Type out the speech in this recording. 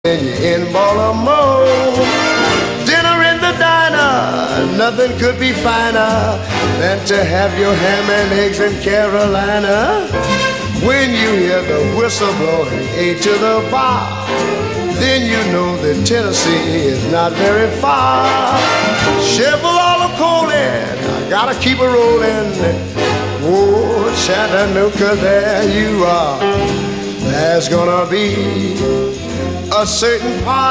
when you're in Baltimore. Dinner in the diner, nothing could be finer than to have your ham and eggs in Carolina. When you hear the whistle blowing A to the bar, then you know that Tennessee is not very far. Shovel all the coal in, I gotta keep it rolling. Oh, Chattanooga, there you are. There's gonna be a certain part